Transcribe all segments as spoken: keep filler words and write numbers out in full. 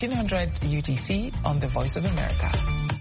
fifteen hundred U T C on the Voice of America.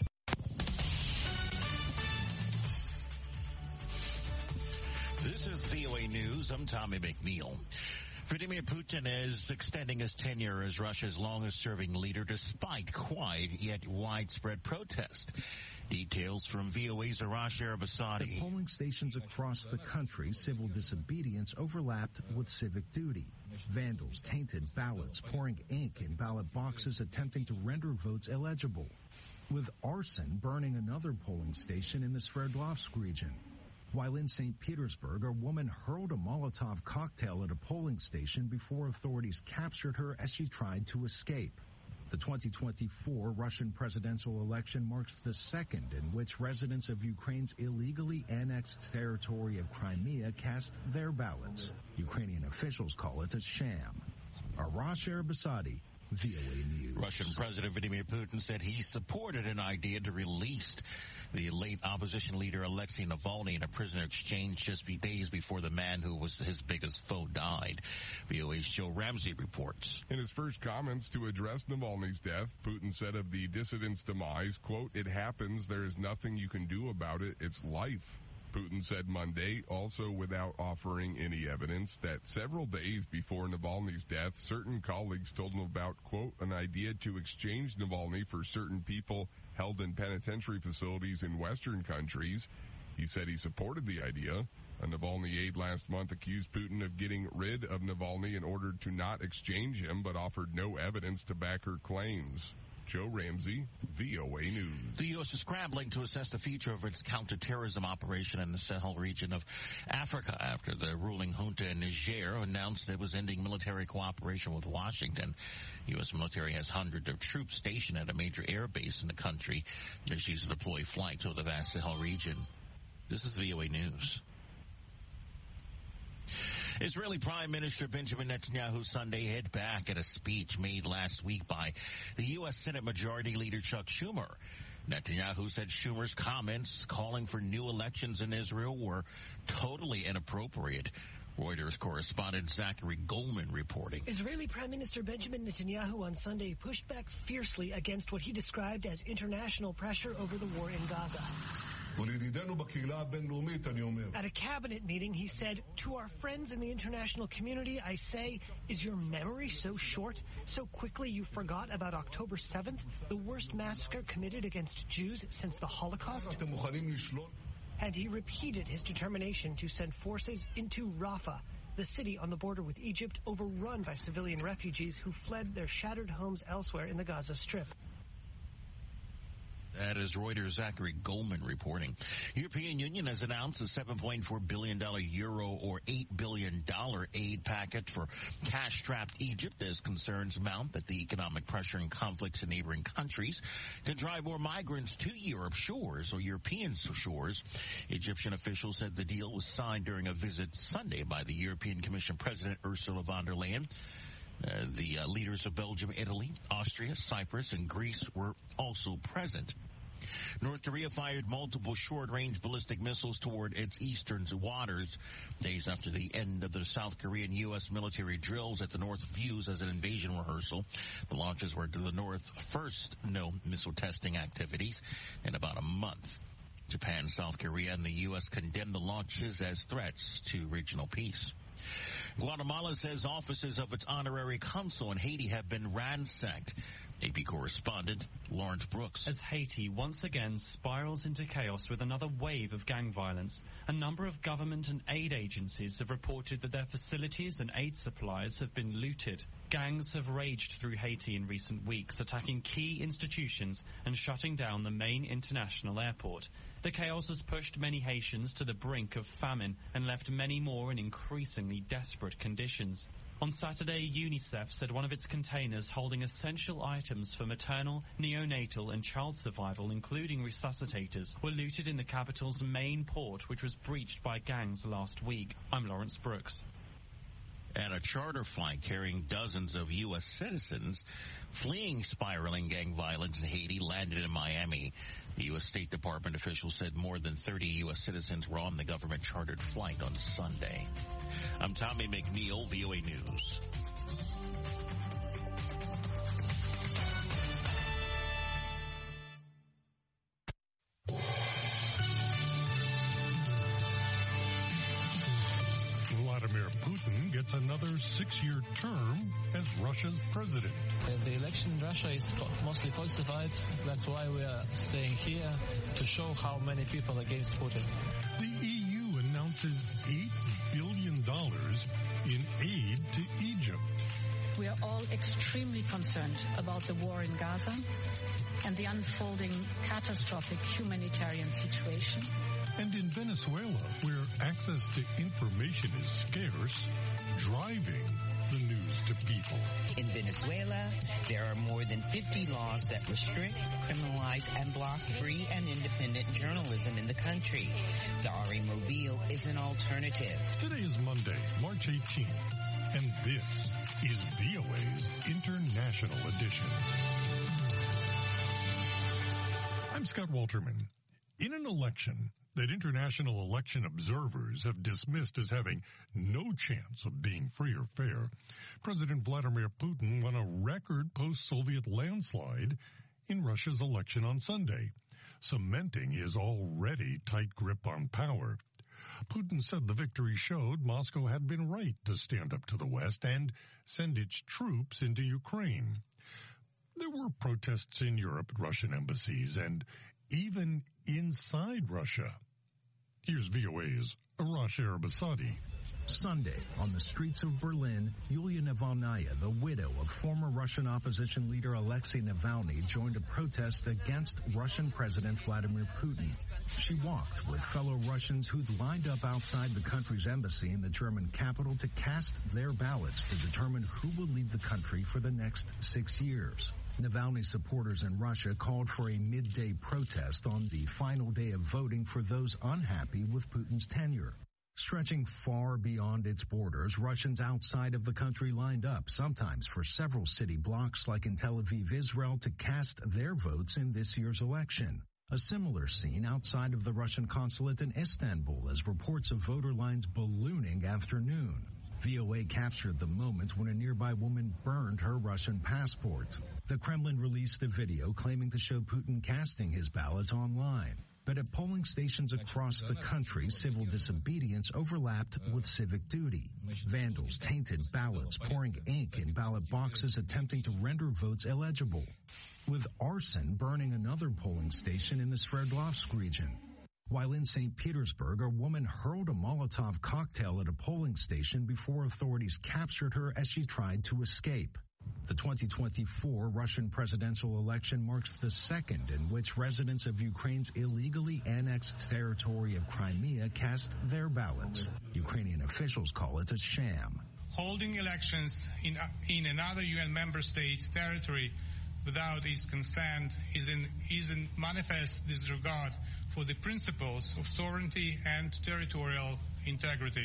This is V O A News. I'm Tommy McNeil. Vladimir Putin is extending his tenure as Russia's longest-serving leader despite quiet yet widespread protest. Details from V O A's Arash Arabasadi. At polling stations across the country, civil disobedience overlapped with civic duty. Vandals tainted ballots, pouring ink in ballot boxes, attempting to render votes illegible, with arson burning another polling station in the Sverdlovsk region. While in Saint Petersburg, a woman hurled a Molotov cocktail at a polling station before authorities captured her as she tried to escape. The twenty twenty-four Russian presidential election marks the second in which residents of Ukraine's illegally annexed territory of Crimea cast their ballots. Ukrainian officials call it a sham. Arash Arabasadi, V O A News. Russian President Vladimir Putin said he supported an idea to release the late opposition leader Alexei Navalny in a prisoner exchange just days before the man who was his biggest foe died. V O A's Joe Ramsey reports. In his first comments to address Navalny's death, Putin said of the dissident's demise, quote, "It happens. There is nothing you can do about it. It's life." Putin said Monday, also without offering any evidence, that several days before Navalny's death, certain colleagues told him about, quote, an idea to exchange Navalny for certain people held in penitentiary facilities in Western countries. He said he supported the idea. A Navalny aide last month accused Putin of getting rid of Navalny in order to not exchange him, but offered no evidence to back her claims. Joe Ramsey, V O A News. The U S is scrambling to assess the future of its counterterrorism operation in the Sahel region of Africa after the ruling junta in Niger announced it was ending military cooperation with Washington. U S military has hundreds of troops stationed at a major air base in the country as used to deploy flights over the vast Sahel region. This is V O A News. Israeli Prime Minister Benjamin Netanyahu Sunday hit back at a speech made last week by the U S Senate Majority Leader Chuck Schumer. Netanyahu said Schumer's comments calling for new elections in Israel were totally inappropriate. Reuters correspondent Zachary Goldman reporting. Israeli Prime Minister Benjamin Netanyahu on Sunday pushed back fiercely against what he described as international pressure over the war in Gaza. At a cabinet meeting, he said, "To our friends in the international community, I say, is your memory so short? So quickly you forgot about October seventh, the worst massacre committed against Jews since the Holocaust?" And he repeated his determination to send forces into Rafah, the city on the border with Egypt, overrun by civilian refugees who fled their shattered homes elsewhere in the Gaza Strip. That is Reuters' Zachary Goldman reporting. European Union has announced a seven point four billion dollars euro or eight billion dollars aid package for cash-strapped Egypt as concerns mount that the economic pressure and conflicts in neighboring countries can drive more migrants to Europe's shores or European shores. Egyptian officials said the deal was signed during a visit Sunday by the European Commission President Ursula von der Leyen. Uh, the uh, leaders of Belgium, Italy, Austria, Cyprus, and Greece were also present. North Korea fired multiple short-range ballistic missiles toward its eastern waters days after the end of the South Korean U S military drills at the North views as an invasion rehearsal. The launches were to the North's first no missile testing activities in about a month. Japan, South Korea, and the U S condemned the launches as threats to regional peace. Guatemala says offices of its honorary consul in Haiti have been ransacked. A P correspondent Lawrence Brooks. As Haiti once again spirals into chaos with another wave of gang violence, a number of government and aid agencies have reported that their facilities and aid supplies have been looted. Gangs have raged through Haiti in recent weeks, attacking key institutions and shutting down the main international airport. The chaos has pushed many Haitians to the brink of famine and left many more in increasingly desperate conditions. On Saturday, UNICEF said one of its containers holding essential items for maternal, neonatal and child survival, including resuscitators, were looted in the capital's main port, which was breached by gangs last week. I'm Lawrence Brooks. And a charter flight carrying dozens of U S citizens fleeing spiraling gang violence in Haiti landed in Miami. The U S State Department officials said more than thirty U S citizens were on the government-chartered flight on Sunday. I'm Tommy McNeil, V O A News. another six-year term as Russia's president. Uh, the election in Russia is mostly falsified. That's why we are staying here, to show how many people are against Putin. The E U announces eight billion dollars in aid to Egypt. We are all extremely concerned about the war in Gaza and the unfolding catastrophic humanitarian situation. And in Venezuela, where access to information is scarce, driving the news to people. In Venezuela, there are more than fifty laws that restrict, criminalize, and block free and independent journalism in the country. Dari Mobile is an alternative. Today is Monday, March eighteenth, and this is V O A's International Edition. I'm Scott Walterman. In an election that international election observers have dismissed as having no chance of being free or fair, President Vladimir Putin won a record post-Soviet landslide in Russia's election on Sunday, cementing his already tight grip on power. Putin said the victory showed Moscow had been right to stand up to the West and send its troops into Ukraine. There were protests in Europe at Russian embassies and even inside Russia. Here's V O A's Arash Arabasadi. Sunday, on the streets of Berlin, Yulia Navalnaya, the widow of former Russian opposition leader Alexei Navalny, joined a protest against Russian President Vladimir Putin. She walked with fellow Russians who'd lined up outside the country's embassy in the German capital to cast their ballots to determine who will lead the country for the next six years. Navalny supporters in Russia called for a midday protest on the final day of voting for those unhappy with Putin's tenure. Stretching far beyond its borders, Russians outside of the country lined up, sometimes for several city blocks like in Tel Aviv, Israel, to cast their votes in this year's election. A similar scene outside of the Russian consulate in Istanbul as reports of voter lines ballooning after noon. V O A captured the moment when a nearby woman burned her Russian passport. The Kremlin released a video claiming to show Putin casting his ballot online. But at polling stations across the country, civil disobedience overlapped with civic duty. Vandals tainted ballots, pouring ink in ballot boxes, attempting to render votes illegible, with arson burning another polling station in the Sverdlovsk region. While in Saint Petersburg, a woman hurled a Molotov cocktail at a polling station before authorities captured her as she tried to escape. The twenty twenty-four Russian presidential election marks the second in which residents of Ukraine's illegally annexed territory of Crimea cast their ballots. Ukrainian officials call it a sham. Holding elections in, in another U N member state's territory without its consent is in, is in manifest disregard for the principles of sovereignty and territorial integrity.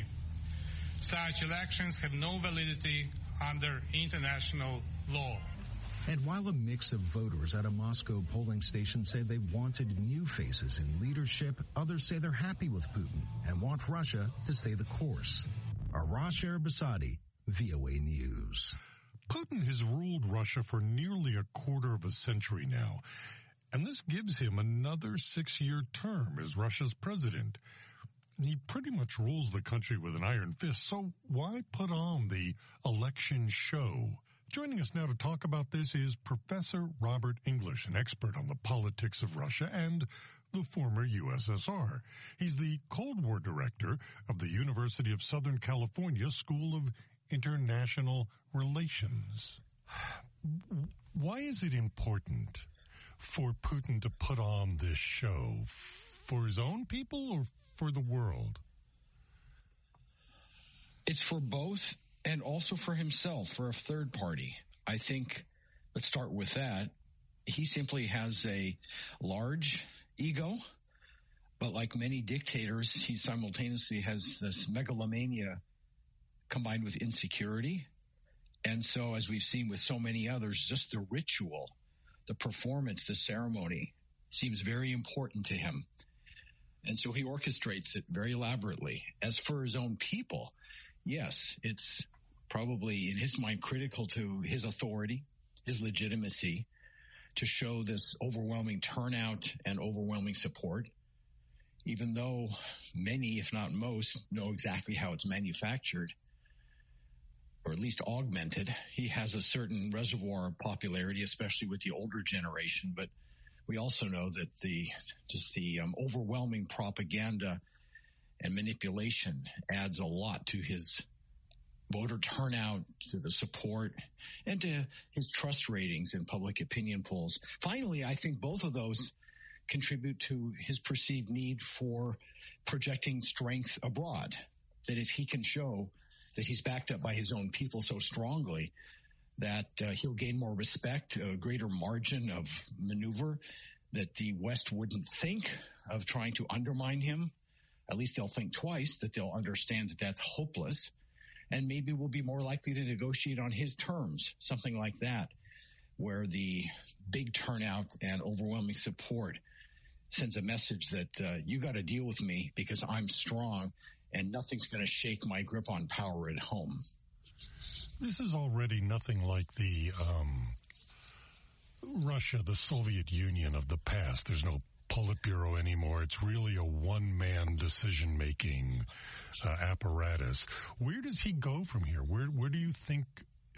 Such elections have no validity under international law. And while a mix of voters at a Moscow polling station say they wanted new faces in leadership, others say they're happy with Putin and want Russia to stay the course. Arash Arabasadi, V O A News. Putin has ruled Russia for nearly a quarter of a century now, and this gives him another six-year term as Russia's president. He pretty much rules the country with an iron fist, so why put on the election show? Joining us now to talk about this is Professor Robert English, an expert on the politics of Russia and the former U S S R. He's the Cold War director of the University of Southern California School of International Relations. Why is it important for Putin to put on this show? For his own people or for the world? It's for both, and also for himself, for a third party. I think, let's start with that. He simply has a large ego, but like many dictators, he simultaneously has this megalomania combined with insecurity. And so, as we've seen with so many others, just the ritual, the performance, the ceremony seems very important to him. And so he orchestrates it very elaborately. As for his own people, yes, it's probably in his mind critical to his authority, his legitimacy, to show this overwhelming turnout and overwhelming support, even though many, if not most, know exactly how it's manufactured. or at least augmented. He has a certain reservoir of popularity, especially with the older generation. But we also know that the just the um, overwhelming propaganda and manipulation adds a lot to his voter turnout, to the support, and to his trust ratings in public opinion polls. Finally, I think both of those contribute to his perceived need for projecting strength abroad, that if he can show that he's backed up by his own people so strongly that uh, he'll gain more respect, a greater margin of maneuver, that the West wouldn't think of trying to undermine him. At least they'll think twice, that they'll understand that that's hopeless, and maybe we'll be more likely to negotiate on his terms, something like that, where the big turnout and overwhelming support sends a message that uh, you got to deal with me because I'm strong and nothing's going to shake my grip on power at home. This is already nothing like the um, Russia, the Soviet Union of the past. There's no Politburo anymore. It's really a one-man decision-making uh, apparatus. Where does he go from here? Where where do you think uh,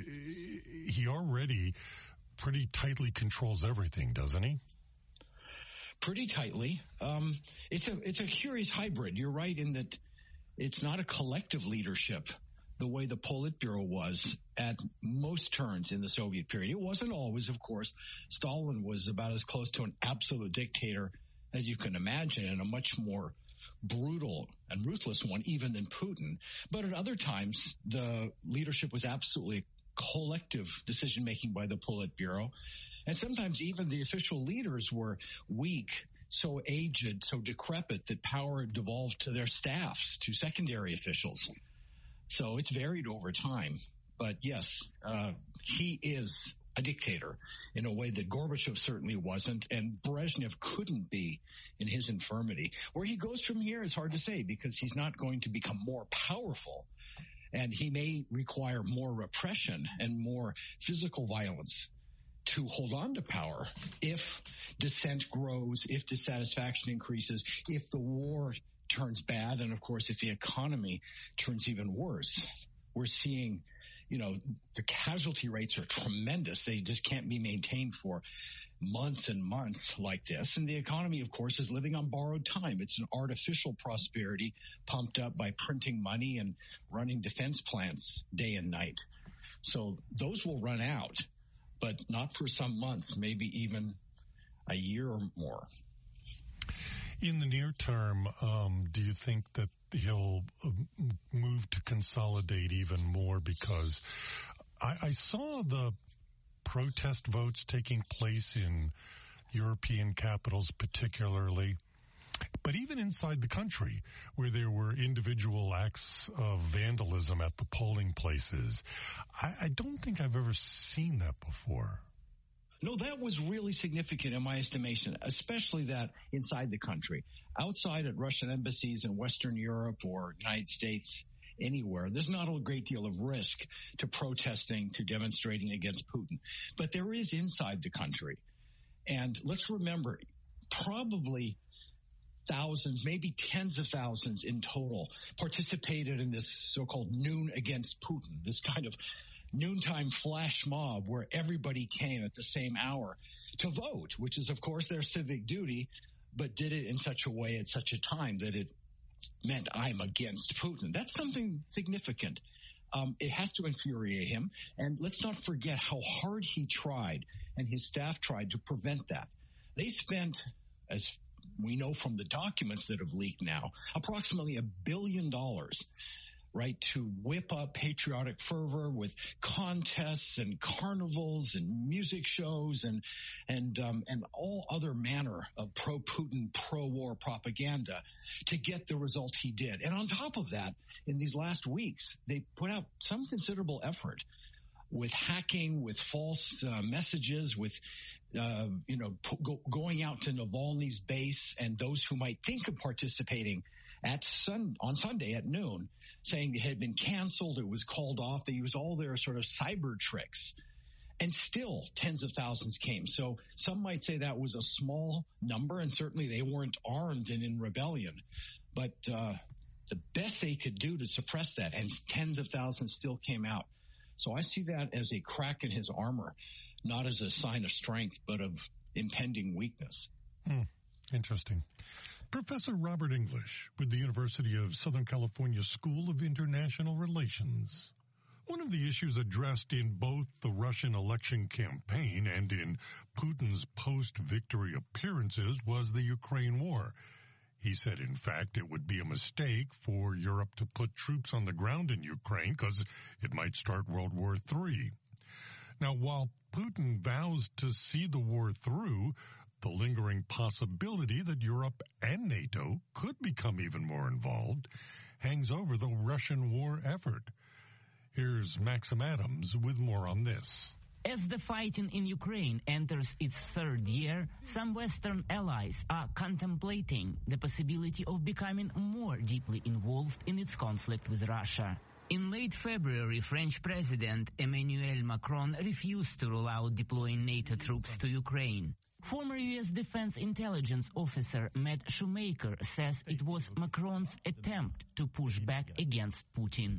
he already pretty tightly controls everything, doesn't he? Pretty tightly. Um, it's a it's a curious hybrid. You're right in that it's not a collective leadership the way the Politburo was at most turns in the Soviet period. It wasn't always, of course. Stalin was about as close to an absolute dictator as you can imagine, and a much more brutal and ruthless one even than Putin. But at other times, the leadership was absolutely collective decision-making by the Politburo. And sometimes even the official leaders were weak, so aged, so decrepit that power devolved to their staffs, to secondary officials. So it's varied over time. But yes, uh, he is a dictator in a way that Gorbachev certainly wasn't, and Brezhnev couldn't be in his infirmity. Where he goes from here is hard to say because he's not going to become more powerful, and he may require more repression and more physical violence to hold on to power if dissent grows, if dissatisfaction increases, if the war turns bad, and of course if the economy turns even worse. We're seeing, you know, the casualty rates are tremendous. They just can't be maintained for months and months like this. And the economy, of course, is living on borrowed time. It's an artificial prosperity pumped up by printing money and running defense plants day and night. So those will run out, but not for some months, maybe even a year or more. In the near term, um, do you think that he'll uh, move to consolidate even more? Because I, I saw the protest votes taking place in European capitals particularly, but even inside the country where there were individual acts of vandalism at the polling places. I, I don't think I've ever seen that before. No, that was really significant in my estimation, especially that inside the country. Outside at Russian embassies in Western Europe or United States, anywhere, there's not a great deal of risk to protesting, to demonstrating against Putin. But there is inside the country. And let's remember, probably thousands, maybe tens of thousands in total participated in this so-called noon against Putin, this kind of noontime flash mob where everybody came at the same hour to vote, which is, of course, their civic duty, but did it in such a way at such a time that it meant I'm against Putin. That's something significant. Um, it has to infuriate him. And let's not forget how hard he tried and his staff tried to prevent that. They spent, as we know from the documents that have leaked now, approximately a billion dollars right, to whip up patriotic fervor with contests and carnivals and music shows and and um, and all other manner of pro-Putin, pro-war propaganda to get the result he did. And on top of that, in these last weeks, they put out some considerable effort with hacking, with false uh, messages, with uh, you know po- go- going out to Navalny's base and those who might think of participating at sun on Sunday at noon, saying it had been canceled, it was called off. They used all their sort of cyber tricks, and still tens of thousands came. So some might say that was a small number, and certainly they weren't armed and in rebellion. But uh, the best they could do to suppress that, and tens of thousands still came out. So I see that as a crack in his armor, not as a sign of strength, but of impending weakness. Hmm. Interesting. Professor Robert English with the University of Southern California School of International Relations. One of the issues addressed in both the Russian election campaign and in Putin's post-victory appearances was the Ukraine war. He said, in fact, it would be a mistake for Europe to put troops on the ground in Ukraine because it might start World War Three. Now, while Putin vows to see the war through, the lingering possibility that Europe and NATO could become even more involved hangs over the Russian war effort. Here's Maxim Adams with more on this. As the fighting in Ukraine enters its third year, some Western allies are contemplating the possibility of becoming more deeply involved in its conflict with Russia. In late February, French President Emmanuel Macron refused to rule out deploying NATO troops to Ukraine. Former U S Defense Intelligence Officer Matt Shoemaker says it was Macron's attempt to push back against Putin.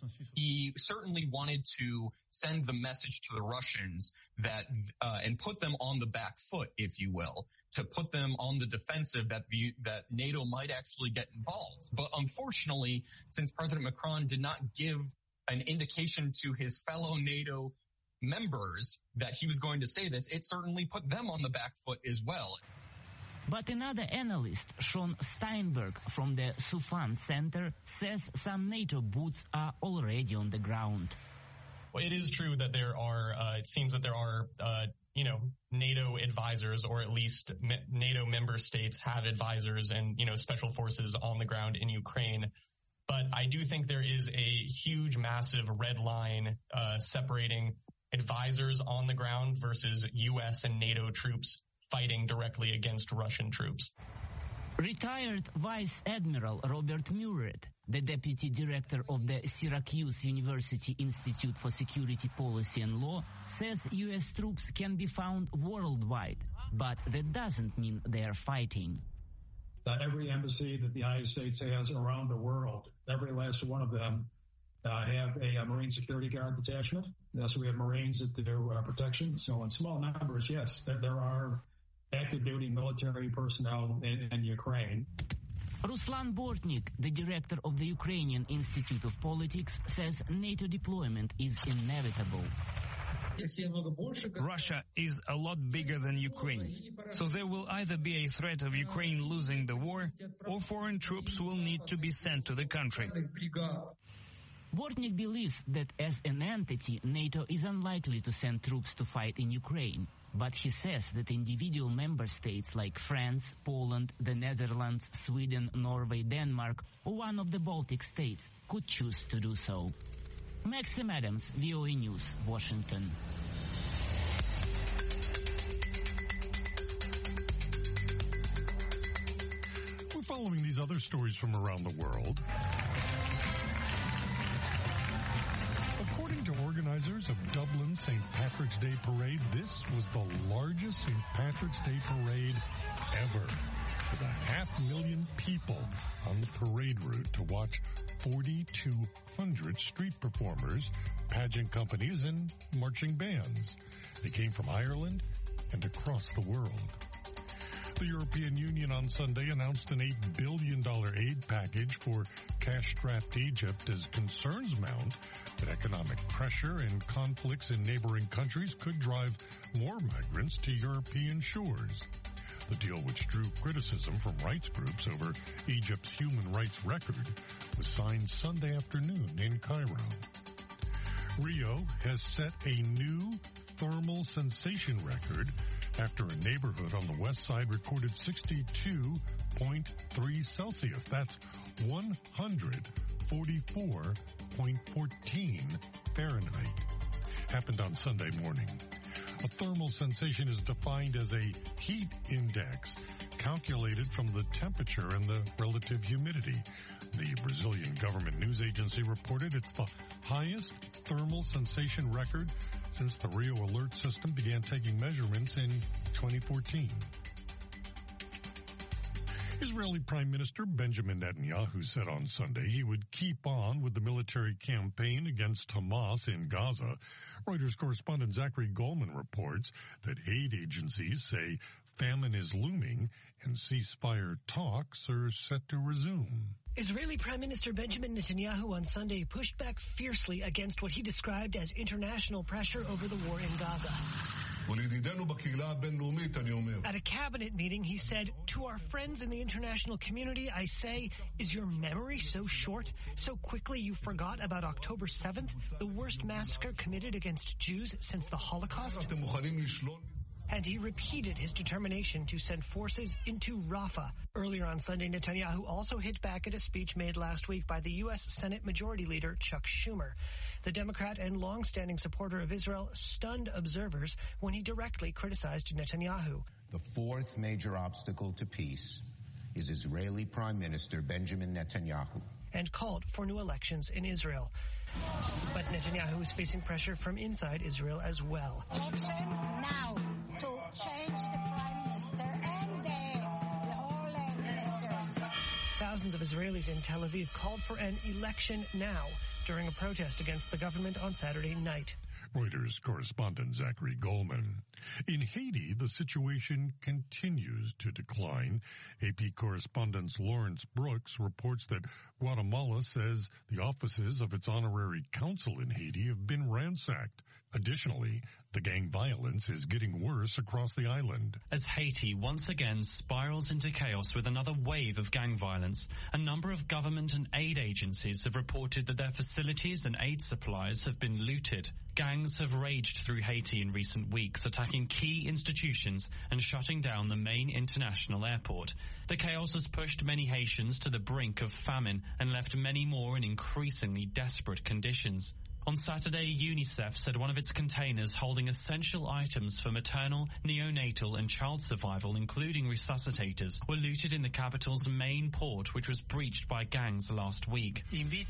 He certainly wanted to send the message to the Russians that uh, and put them on the back foot, if you will, to put them on the defensive that the, that NATO might actually get involved. But unfortunately, since President Macron did not give an indication to his fellow NATO members that he was going to say this, it certainly put them on the back foot as well. But another analyst, Sean Steinberg from the Sufan Center, says some NATO boots are already on the ground. Well, it is true that there are, uh, it seems that there are, uh, you know, NATO advisors, or at least me- NATO member states have advisors and, you know, special forces on the ground in Ukraine. But I do think there is a huge, massive red line uh, separating advisors on the ground versus U S and NATO troops fighting directly against Russian troops. Retired Vice Admiral Robert Muret, the deputy director of the Syracuse University Institute for Security Policy and Law, says U S troops can be found worldwide, but that doesn't mean they're fighting. Uh, every embassy that the United States has around the world, every last one of them uh, have a, a Marine Security Guard detachment. Uh, so we have Marines that do uh, protection. So in small numbers, yes, there, there are active duty military personnel in, in Ukraine. Ruslan Bortnik, the director of the Ukrainian Institute of Politics, says NATO deployment is inevitable. Russia is a lot bigger than Ukraine, so there will either be a threat of Ukraine losing the war, or foreign troops will need to be sent to the country. Bortnik believes that as an entity, NATO is unlikely to send troops to fight in Ukraine. But he says that individual member states like France, Poland, the Netherlands, Sweden, Norway, Denmark, or one of the Baltic states could choose to do so. Maxim Adams, V O A News, Washington. We're following these other stories from around the world. According to organizers of Dublin's Saint Patrick's Day Parade, this was the largest Saint Patrick's Day Parade ever, with a half million people on the parade route to watch forty-two hundred street performers, pageant companies, and marching bands. They came from Ireland and across the world. The European Union on Sunday announced an eight billion dollars aid package for cash-strapped Egypt as concerns mount that economic pressure and conflicts in neighboring countries could drive more migrants to European shores. The deal, which drew criticism from rights groups over Egypt's human rights record, was signed Sunday afternoon in Cairo. Rio has set a new thermal sensation record after a neighborhood on the west side recorded sixty-two point three Celsius. That's one hundred forty-four point one four Fahrenheit. Happened on Sunday morning. A thermal sensation is defined as a heat index calculated from the temperature and the relative humidity. The Brazilian government news agency reported it's the highest thermal sensation record since the Rio Alert System began taking measurements in twenty fourteen. Israeli Prime Minister Benjamin Netanyahu said on Sunday he would keep on with the military campaign against Hamas in Gaza. Reuters correspondent Zachary Goldman reports that aid agencies say famine is looming and ceasefire talks are set to resume. Israeli Prime Minister Benjamin Netanyahu on Sunday pushed back fiercely against what he described as international pressure over the war in Gaza. At a cabinet meeting, he said, "To our friends in the international community, I say, is your memory so short? So quickly you forgot about October seventh, the worst massacre committed against Jews since the Holocaust?" And he repeated his determination to send forces into Rafah. Earlier on Sunday, Netanyahu also hit back at a speech made last week by the U S Senate Majority Leader Chuck Schumer. The Democrat and long-standing supporter of Israel stunned observers when he directly criticized Netanyahu. The fourth major obstacle to peace is Israeli Prime Minister Benjamin Netanyahu. And called for new elections in Israel. But Netanyahu is facing pressure from inside Israel as well. Election now to change the Prime Minister and the, the whole uh, ministers. Thousands of Israelis in Tel Aviv called for an election now during a protest against the government on Saturday night. Reuters correspondent Zachary Goldman. In Haiti, the situation continues to decline. A P correspondent Lawrence Brooks reports that Guatemala says the offices of its honorary consul in Haiti have been ransacked. Additionally, the gang violence is getting worse across the island. As Haiti once again spirals into chaos with another wave of gang violence, a number of government and aid agencies have reported that their facilities and aid supplies have been looted. Gangs have raged through Haiti in recent weeks, attacking key institutions and shutting down the main international airport. The chaos has pushed many Haitians to the brink of famine and left many more in increasingly desperate conditions. On Saturday, UNICEF said one of its containers holding essential items for maternal, neonatal and child survival, including resuscitators, were looted in the capital's main port, which was breached by gangs last week.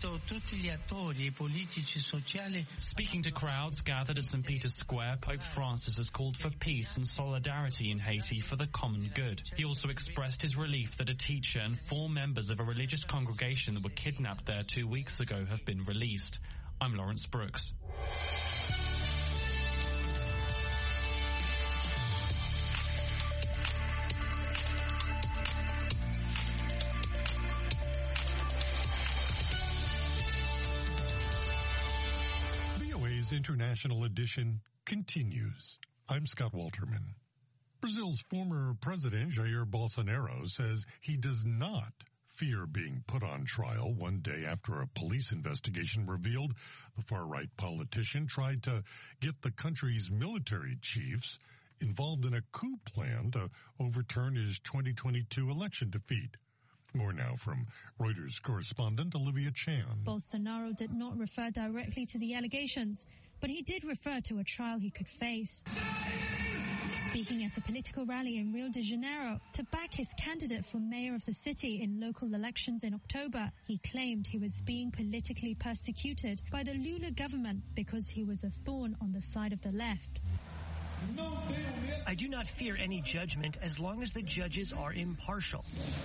Speaking to crowds gathered at Saint Peter's Square, Pope Francis has called for peace and solidarity in Haiti for the common good. He also expressed his relief that a teacher and four members of a religious congregation that were kidnapped there two weeks ago have been released. I'm Lawrence Brooks. V O A's International Edition continues. I'm Scott Walterman. Brazil's former president, Jair Bolsonaro, says he does not fear being put on trial one day after a police investigation revealed the far-right politician tried to get the country's military chiefs involved in a coup plan to overturn his twenty twenty-two election defeat. More now from Reuters correspondent Olivia Chan. Bolsonaro did not refer directly to the allegations, but he did refer to a trial he could face. Speaking at a political rally in Rio de Janeiro to back his candidate for mayor of the city in local elections in October, he claimed he was being politically persecuted by the Lula government because he was a thorn on the side of the left. I do not fear any judgment as long as the judges are impartial.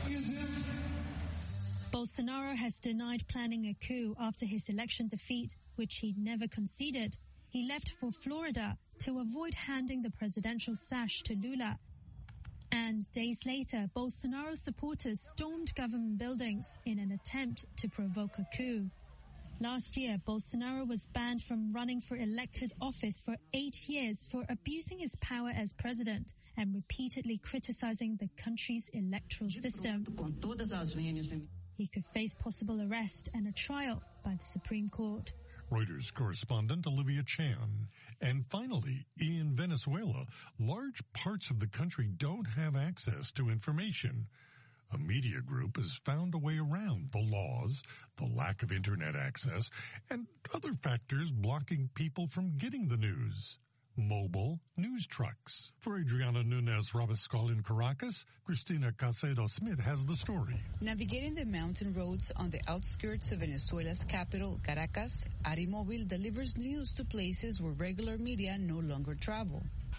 Bolsonaro has denied planning a coup after his election defeat, which he never conceded. He left for Florida to avoid handing the presidential sash to Lula. And days later, Bolsonaro's supporters stormed government buildings in an attempt to provoke a coup. Last year, Bolsonaro was banned from running for elected office for eight years for abusing his power as president and repeatedly criticizing the country's electoral system. He could face possible arrest and a trial by the Supreme Court. Reuters correspondent Olivia Chan. And finally, in Venezuela, large parts of the country don't have access to information. A media group has found a way around the laws, the lack of internet access, and other factors blocking people from getting the news. Mobile news trucks. For Adriana Nunez Rabascal in Caracas, Cristina Casedo-Smith has the story. Navigating the mountain roads on the outskirts of Venezuela's capital, Caracas, Arimóvil delivers news to places where regular media no longer travel.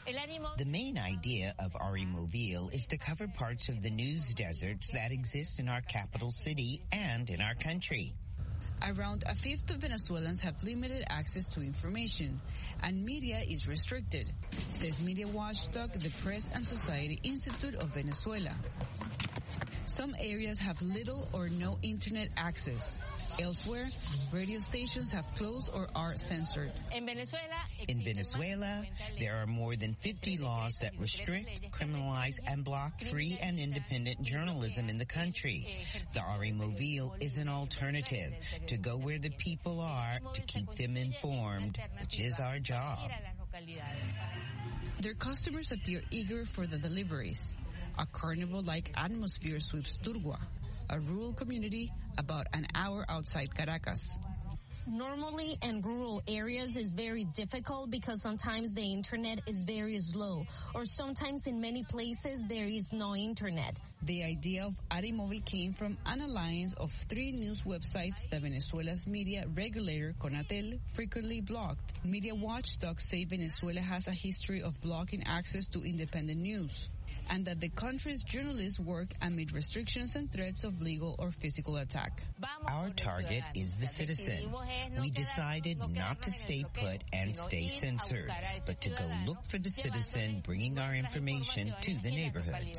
The main idea of Ari Movil is to cover parts of the news deserts that exist in our capital city and in our country. Around a fifth of Venezuelans have limited access to information, and media is restricted, says media watchdog the Press and Society Institute of Venezuela. Some areas have little or no internet access. Elsewhere, radio stations have closed or are censored. In Venezuela, there are more than fifty laws that restrict, criminalize, and block free and independent journalism in the country. The Ari Movil is an alternative to go where the people are to keep them informed, which is our job. Their customers appear eager for the deliveries. A carnival-like atmosphere sweeps Turgua, a rural community about an hour outside Caracas. Normally in rural areas is very difficult because sometimes the internet is very slow, or sometimes in many places there is no internet. The idea of Ari Movil came from an alliance of three news websites that Venezuela's media regulator, CONATEL, frequently blocked. Media watchdogs say Venezuela has a history of blocking access to independent news, and that the country's journalists work amid restrictions and threats of legal or physical attack. Our target is the citizen. We decided not to stay put and stay censored, but to go look for the citizen, bringing our information to the neighborhoods.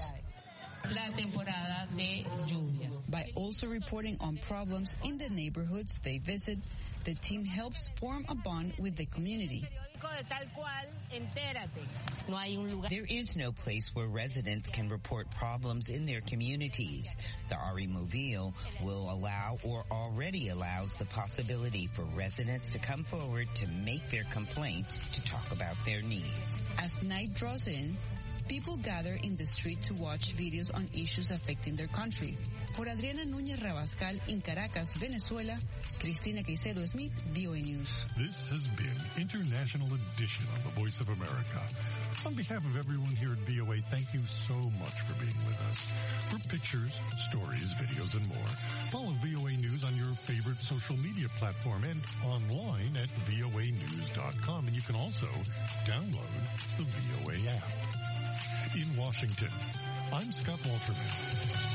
By also reporting on problems in the neighborhoods they visit, the team helps form a bond with the community. There is no place where residents can report problems in their communities. The Ari Movil will allow or already allows the possibility for residents to come forward to make their complaint, to talk about their needs. As night draws in, people gather in the street to watch videos on issues affecting their country. For Adriana Núñez Rabascal in Caracas, Venezuela, Cristina Caicedo Smith, V O A News. This has been International Edition of the Voice of America. On behalf of everyone here at V O A, thank you so much for being with us. For pictures, stories, videos, and more, follow V O A News on your favorite social media platform and online at V O A news dot com. And you can also download the V O A app. In Washington, I'm Scott Walterman.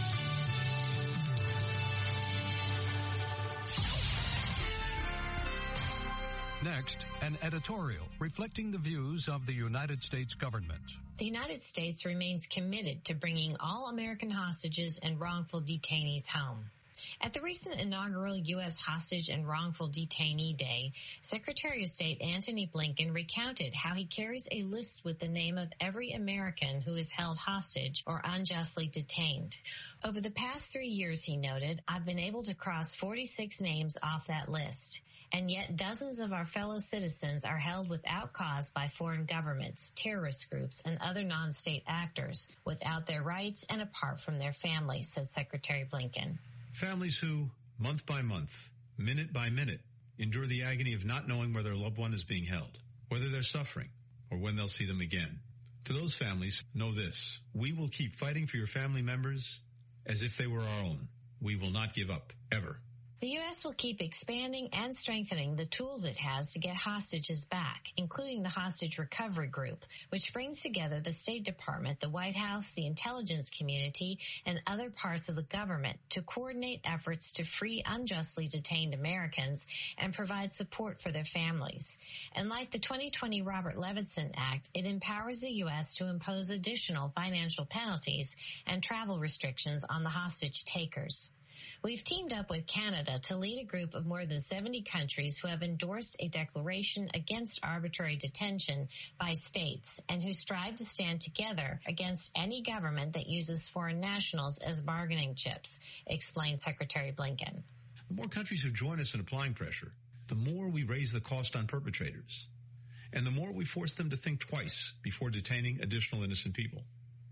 Next, an editorial reflecting the views of the United States government. The United States remains committed to bringing all American hostages and wrongful detainees home. At the recent inaugural U S Hostage and Wrongful Detainee Day, Secretary of State Antony Blinken recounted how he carries a list with the name of every American who is held hostage or unjustly detained. Over the past three years, he noted, I've been able to cross forty-six names off that list. And yet dozens of our fellow citizens are held without cause by foreign governments, terrorist groups, and other non-state actors without their rights and apart from their families, said Secretary Blinken. Families who, month by month, minute by minute, endure the agony of not knowing where their loved one is being held, whether they're suffering, or when they'll see them again. To those families, know this. We will keep fighting for your family members as if they were our own. We will not give up, ever. The U S will keep expanding and strengthening the tools it has to get hostages back, including the Hostage Recovery Group, which brings together the State Department, the White House, the intelligence community, and other parts of the government to coordinate efforts to free unjustly detained Americans and provide support for their families. And like the twenty twenty Robert Levinson Act, it empowers the U S to impose additional financial penalties and travel restrictions on the hostage takers. We've teamed up with Canada to lead a group of more than seventy countries who have endorsed a declaration against arbitrary detention by states and who strive to stand together against any government that uses foreign nationals as bargaining chips, explained Secretary Blinken. The more countries who join us in applying pressure, the more we raise the cost on perpetrators, and the more we force them to think twice before detaining additional innocent people.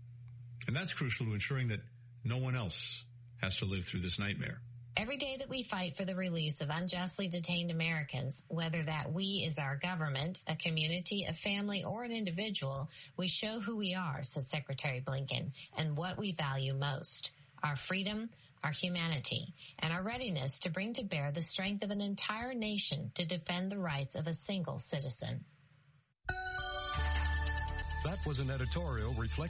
And that's crucial to ensuring that no one else has to live through this nightmare. Every day that we fight for the release of unjustly detained Americans, whether that we is our government, a community, a family, or an individual, we show who we are, said Secretary Blinken, and what we value most: our freedom, our humanity, and our readiness to bring to bear the strength of an entire nation to defend the rights of a single citizen. That was an editorial reflecting